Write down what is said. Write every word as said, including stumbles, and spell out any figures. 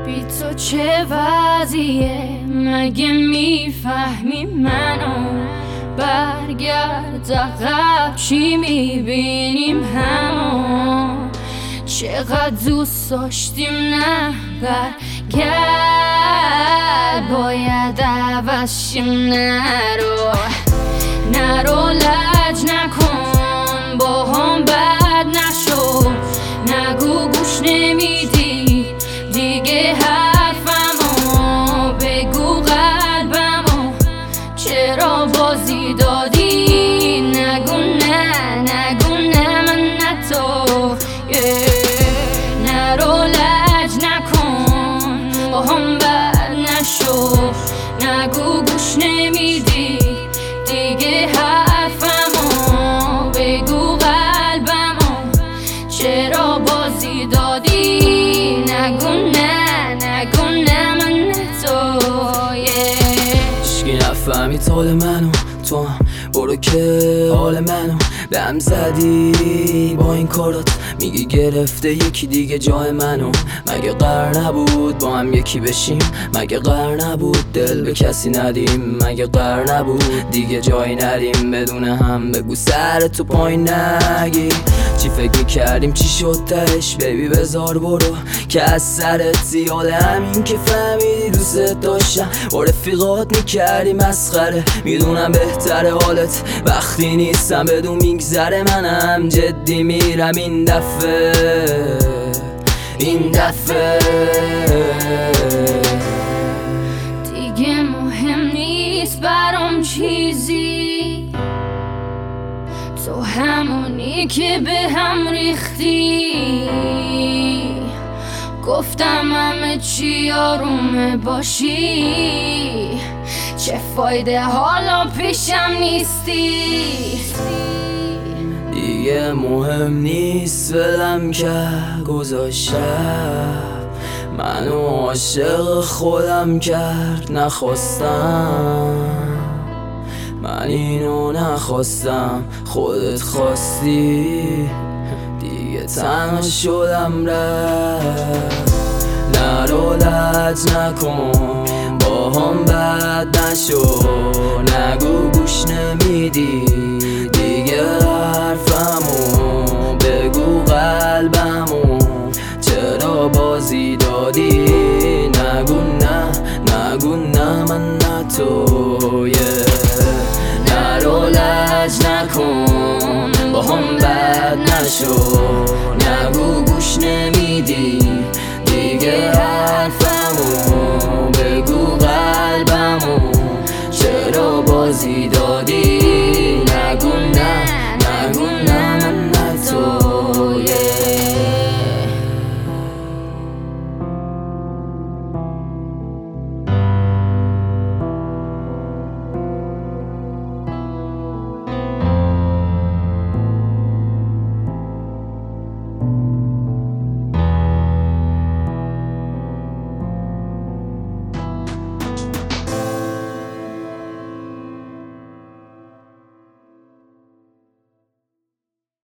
بی تو چه وضعیه؟ مگه میفهمی منو؟ برگرد عقب چی میبینیم همو؟ چقدر دوست داشتیم نه برگرد، باید عوض شیم. نرو نرو لج نکن، با هم بد نشو، نگو گوش نمیدی دیگه حرفمو، بگو قلبمو چرا بازی دادی؟ نگو نه نگو نه من نه تو. نرو لج نکن، با هم بد نشو، نگو گوش نمیدی دیگه حرفمو، بگو قلبمو چرا بازی دادی؟ نگو نه نگو نه من نه تو. هیچکی نفهمی حال منو، تو هم برو که حال منو به هم زدی با این کارات. میگی گرفته یکی دیگه جای منو، مگه قرار نبود با هم یکی بشیم؟ مگه قرار نبود دل به کسی ندیم؟ مگه قرار نبود دیگه جایی نریم بدون هم؟ بگو سر تو پایین نگیر، چی فکر میکردیم چی شد تهش؟ بیبی بذار برو که از سرت زیاده، همین که فهمیدی دوست داشتم با رفیقات میکردی مسخره. میدونم بهتره حالت وقتی نیستم بدون میگذره، منم جدی میرم این دفعه این دفعه. دیگه مهم نیست برام چیزی، تو همونی که به هم ریختی. گفتم همه چی آرومه باشی، چه فایده حالا پیشم نیستی؟ دیگه مهم نیست ولم کرد گذاشتم، منو عاشق خودم کرد نخواستم. من اینو نخواستم خودت خواستی، دیگه تنها شدم رفت. نرو لج نکن، با هم بد نشو، نگو گوش نمیدی دیگه حرفمو، بگو قلبمو چرا بازی دادی؟ نگو نه نگو نه من نه تو. نرو لج نکن، با هم بد نشو، نگو گوش نمیدی